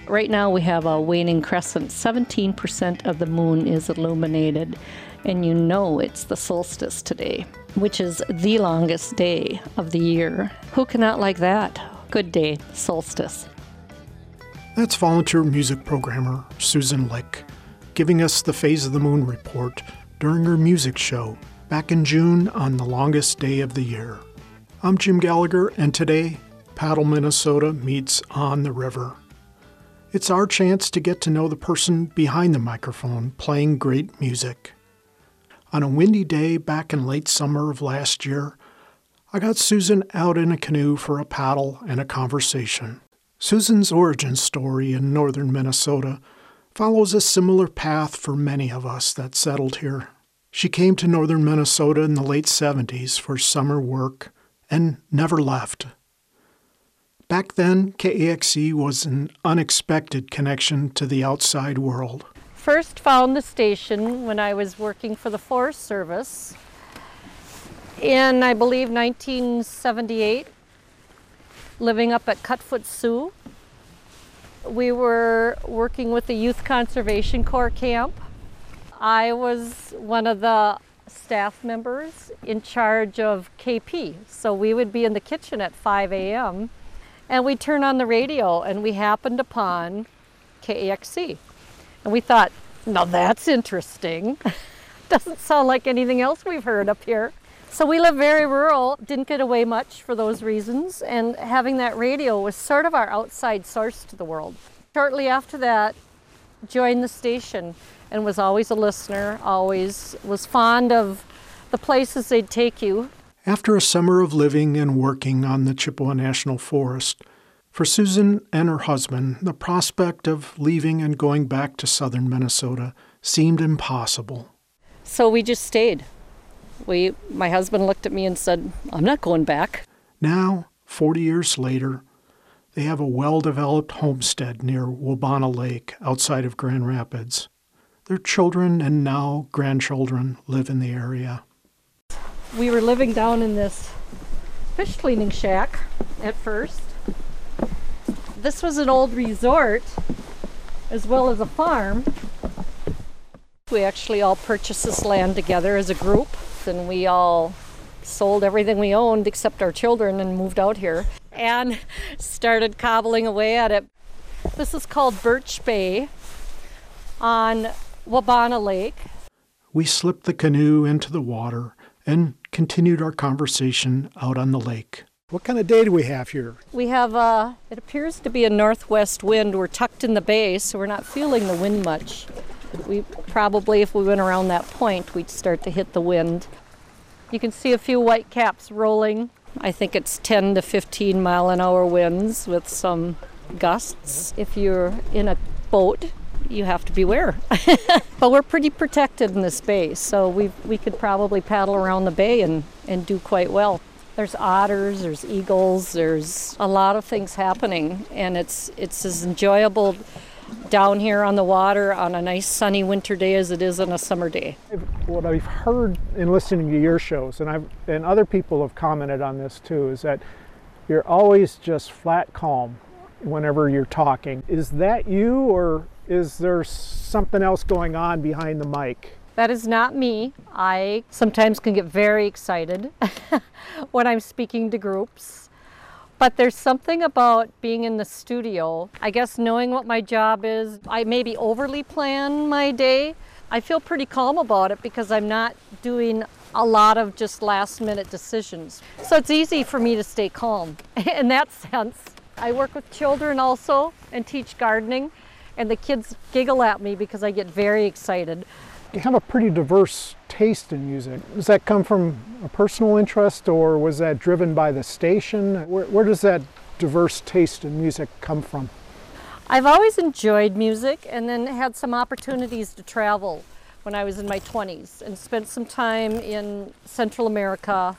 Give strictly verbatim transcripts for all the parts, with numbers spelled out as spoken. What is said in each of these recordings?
Right now we have a waning crescent. seventeen percent of the moon is illuminated, and you know it's the solstice today, which is the longest day of the year. Who cannot like that? Good day, solstice. That's volunteer music programmer Susan Lick giving us the Phase of the Moon report during her music show back in June on the longest day of the year. I'm Jim Gallagher, and today, Paddle, Minnesota meets On the River. It's our chance to get to know the person behind the microphone playing great music. On a windy day back in late summer of last year, I got Susan out in a canoe for a paddle and a conversation. Susan's origin story in northern Minnesota follows a similar path for many of us that settled here. She came to northern Minnesota in the late seventies for summer work and never left. Back then, K A X E was an unexpected connection to the outside world. First found the station when I was working for the Forest Service in, I believe, nineteen seventy-eight, living up at Cutfoot Sioux. We were working with the Youth Conservation Corps camp. I was one of the staff members in charge of K P. So we would be in the kitchen at five a.m. and we'd turn on the radio and we happened upon K A X E. And we thought, now that's interesting. Doesn't sound like anything else we've heard up here. So we live very rural, didn't get away much for those reasons, and having that radio was sort of our outside source to the world. Shortly after that, joined the station and was always a listener, always was fond of the places they'd take you. After a summer of living and working on the Chippewa National Forest, for Susan and her husband, the prospect of leaving and going back to southern Minnesota seemed impossible. So we just stayed. We, my husband looked at me and said, I'm not going back. Now, forty years later, they have a well-developed homestead near Wabana Lake outside of Grand Rapids. Their children and now grandchildren live in the area. We were living down in this fish cleaning shack at first. This was an old resort as well as a farm. We actually all purchased this land together as a group, and we all sold everything we owned except our children and moved out here and started cobbling away at it. This is called Birch Bay on Wabana Lake. We slipped the canoe into the water and continued our conversation out on the lake. What kind of day do we have here? We have, uh, it appears to be a northwest wind. We're tucked in the bay, so we're not feeling the wind much. We probably, if we went around that point, we'd start to hit the wind. You can see a few white caps rolling. I think it's ten to fifteen mile an hour winds with some gusts. If you're in a boat, you have to beware. But we're pretty protected in this bay, so we we could probably paddle around the bay and, and do quite well. There's otters, there's eagles, there's a lot of things happening, and it's it's as enjoyable down here on the water on a nice sunny winter day as it is on a summer day. What I've heard in listening to your shows, and I've and other people have commented on this too, is that you're always just flat calm whenever you're talking. Is that you, or is there something else going on behind the mic? That is not me. I sometimes can get very excited when I'm speaking to groups. But there's something about being in the studio, I guess knowing what my job is. I maybe overly plan my day. I feel pretty calm about it because I'm not doing a lot of just last minute decisions. So it's easy for me to stay calm in that sense. I work with children also and teach gardening, and the kids giggle at me because I get very excited. You have a pretty diverse taste in music. Does that come from a personal interest, or was that driven by the station? Where, where does that diverse taste in music come from? I've always enjoyed music, and then had some opportunities to travel when I was in my twenties and spent some time in Central America,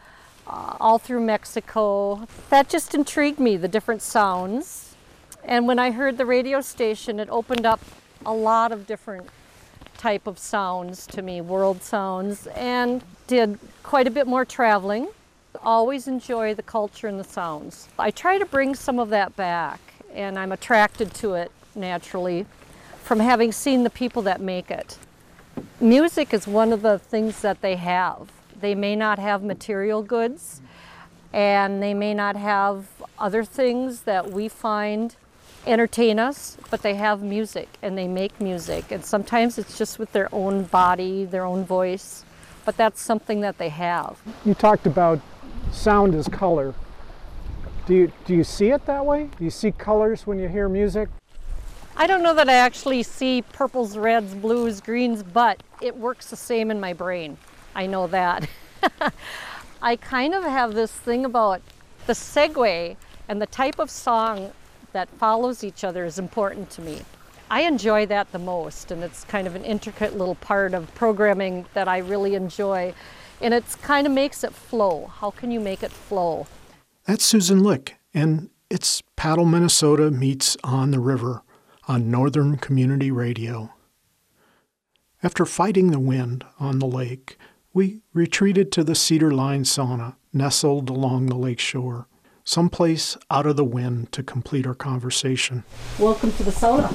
uh, all through Mexico. That just intrigued me, the different sounds. And when I heard the radio station, it opened up a lot of different type of sounds to me, world sounds, and did quite a bit more traveling. Always enjoy the culture and the sounds. I try to bring some of that back, and I'm attracted to it naturally from having seen the people that make it. Music is one of the things that they have. They may not have material goods, and they may not have other things that we find entertain us, but they have music and they make music. And sometimes it's just with their own body, their own voice, but that's something that they have. You talked about sound as color. Do you, do you see it that way? Do you see colors when you hear music? I don't know that I actually see purples, reds, blues, greens, but it works the same in my brain. I know that. I kind of have this thing about the segue and the type of song that follows each other is important to me. I enjoy that the most, and it's kind of an intricate little part of programming that I really enjoy, and it kind of makes it flow. How can you make it flow? That's Susan Lick, and it's Paddle, Minnesota meets On the River on Northern Community Radio. After fighting the wind on the lake, we retreated to the Cedar Line sauna nestled along the lake shore, someplace out of the wind to complete our conversation. Welcome to the sauna.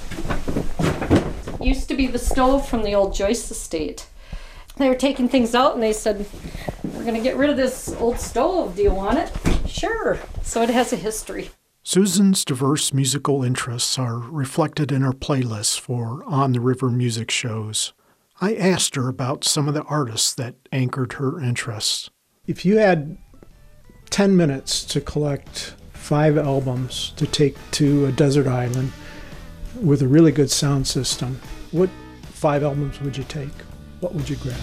Used to be the stove from the old Joyce estate. They were taking things out and they said, we're going to get rid of this old stove. Do you want it? Sure. So it has a history. Susan's diverse musical interests are reflected in her playlists for On the River music shows. I asked her about some of the artists that anchored her interests. If you had ten minutes to collect five albums to take to a desert island with a really good sound system, what five albums would you take? What would you grab?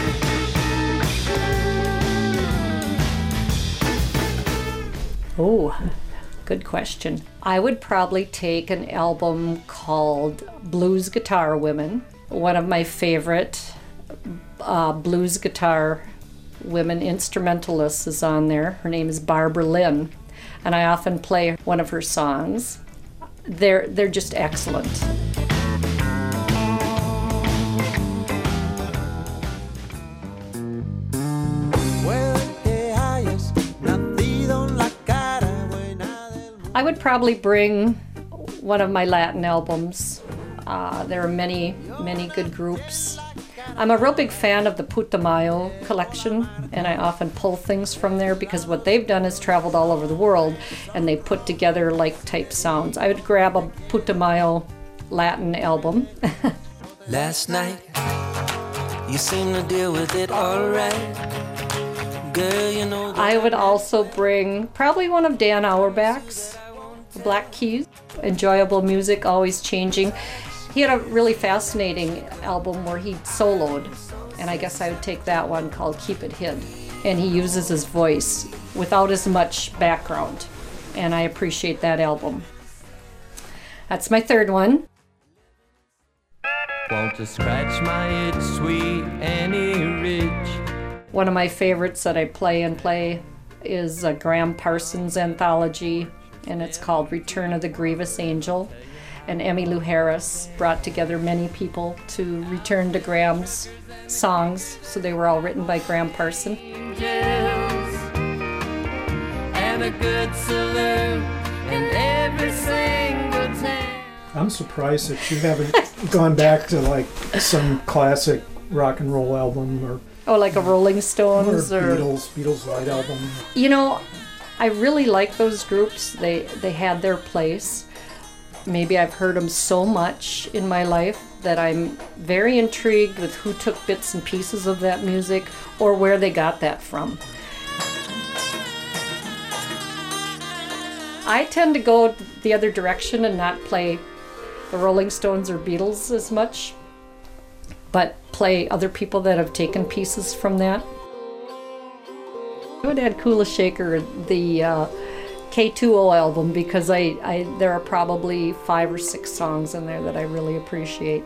Oh, good question. I would probably take an album called Blues Guitar Women. One of my favorite uh, blues guitar women instrumentalists is on there. Her name is Barbara Lynn, and I often play one of her songs. They're, they're just excellent. I would probably bring one of my Latin albums. Uh, there are many, many good groups. I'm a real big fan of the Putumayo collection, and I often pull things from there because what they've done is traveled all over the world, and they put together like type sounds. I would grab a Putumayo Latin album. Last night, you seem to deal with it all right. Girl, you know that I would also bring probably one of Dan Auerbach's Black Keys. Enjoyable music, always changing. He had a really fascinating album where he soloed, and I guess I would take that one called Keep It Hid. And he uses his voice without as much background, and I appreciate that album. That's my third one. won't you scratch my itch, sweet Annie Ridge. One of my favorites that I play and play is a Graham Parsons anthology, and it's called Return of the Grievous Angel. And Emmylou Harris brought together many people to return to Graham's songs, so they were all written by Graham Parsons. And a good salute in every single town. I'm surprised that you haven't gone back to like some classic rock and roll album or Oh, like a Rolling or Stones or, Beatles, Beatles White Album. You know, I really like those groups. They they had their place. Maybe I've heard them so much in my life that I'm very intrigued with who took bits and pieces of that music or where they got that from. I tend to go the other direction and not play the Rolling Stones or Beatles as much, but play other people that have taken pieces from that. I would add Kula Shaker, the uh, K two O album, because I, I there are probably five or six songs in there that I really appreciate.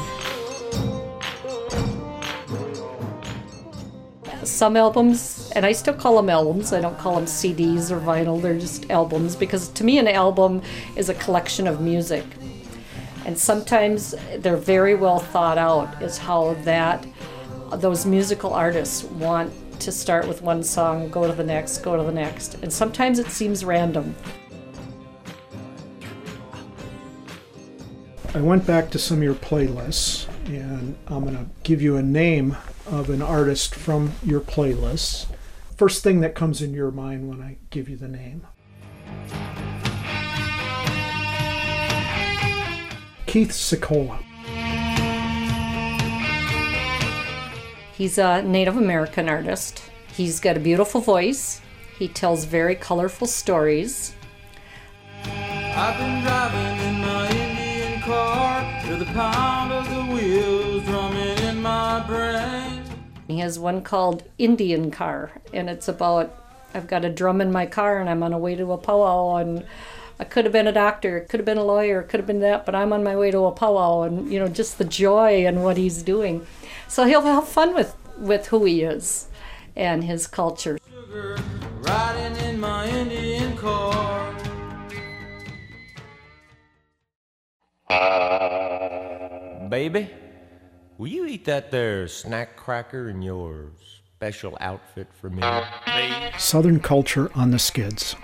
Some albums, and I still call them albums, I don't call them C Ds or vinyl, they're just albums, because to me an album is a collection of music. And sometimes they're very well thought out is how that those musical artists want to start with one song, go to the next, go to the next. And sometimes it seems random. I went back to some of your playlists, and I'm going to give you a name of an artist from your playlists. First thing that comes in your mind when I give you the name. Keith Sikola. He's a Native American artist. He's got a beautiful voice. He tells very colorful stories. I've been driving in my Indian car to the pound of the wheels drumming in my brain. He has one called Indian Car, and it's about, I've got a drum in my car and I'm on a way to a powwow, and I could have been a doctor, could have been a lawyer, could have been that, but I'm on my way to a powwow, and you know, just the joy in what he's doing. So he'll have fun with, with who he is and his culture. Sugar, riding in my Indian car. Baby, will you eat that there snack cracker in your special outfit for me? Southern Culture on the Skids.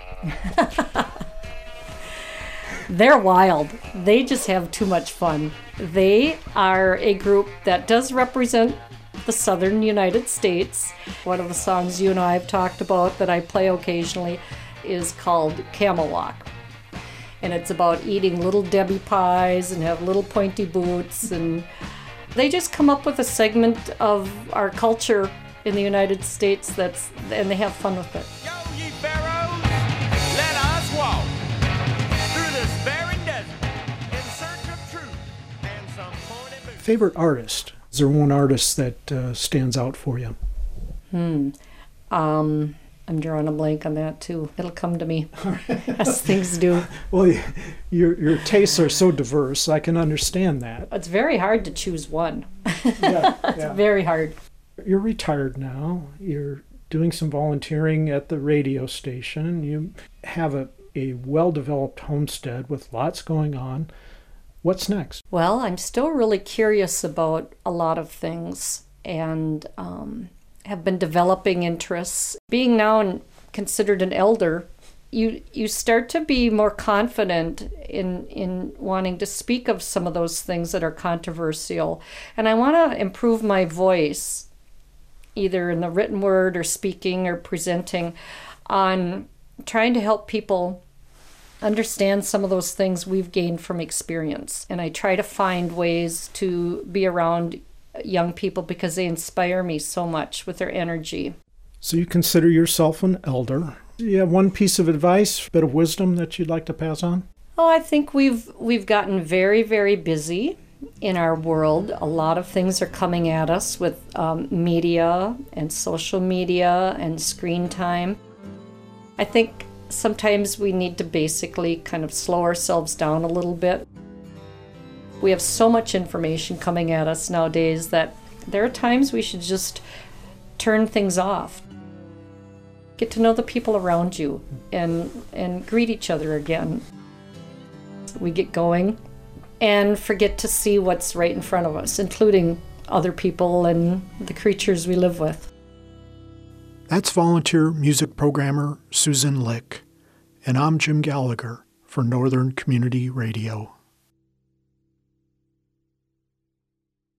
They're wild. They just have too much fun. They are a group that does represent the southern United States. One of the songs you and I have talked about that I play occasionally is called Camel Walk. And it's about eating little Debbie pies and have little pointy boots. And they just come up with a segment of our culture in the United States that's, and they have fun with it. Yo, ye pharaohs, let us walk through this barren desert in search of truth and some pointy boots. Favorite artist? Is there one artist that uh, stands out for you? Hmm. Um, I'm drawing a blank on that too. It'll come to me as things do. Well, your your tastes are so diverse. I can understand that. It's very hard to choose one. Yeah, It's yeah. very hard. You're retired now. You're doing some volunteering at the radio station. You have a, a well-developed homestead with lots going on. What's next? Well, I'm still really curious about a lot of things and um, have been developing interests. Being now considered an elder, you you start to be more confident in in wanting to speak of some of those things that are controversial. And I want to improve my voice, either in the written word or speaking or presenting, on trying to help people understand some of those things we've gained from experience. And I try to find ways to be around young people because they inspire me so much with their energy. So you consider yourself an elder. Do you have one piece of advice, bit of wisdom that you'd like to pass on? Oh, I think we've we've gotten very, very busy in our world. A lot of things are coming at us with um, media and social media and screen time. I think sometimes we need to basically kind of slow ourselves down a little bit. We have so much information coming at us nowadays that there are times we should just turn things off. Get to know the people around you and, and greet each other again. We get going and forget to see what's right in front of us, including other people and the creatures we live with. That's volunteer music programmer Susan Lick, and I'm Jim Gallagher for Northern Community Radio.